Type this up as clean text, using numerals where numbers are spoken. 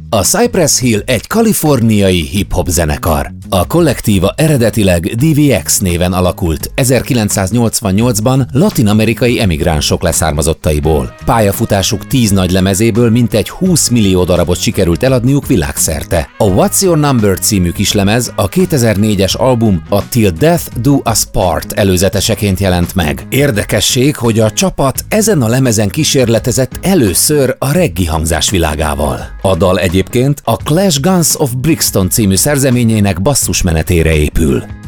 A Cypress Hill egy kaliforniai hip-hop zenekar. A kollektíva eredetileg DVX néven alakult 1988-ban latin-amerikai emigránsok leszármazottaiból. Pályafutásuk 10 nagy lemezéből mintegy 20 millió darabot sikerült eladniuk világszerte. A What's Your Number című kislemez a 2004-es album a Till Death Do Us Part előzeteseként jelent meg. Érdekesség, hogy a csapat ezen a lemezen kísérletezett először a reggae hangzás világával. A dal egyébként a Clash Guns of Brixton című szerzeményének basszusmenetére épül.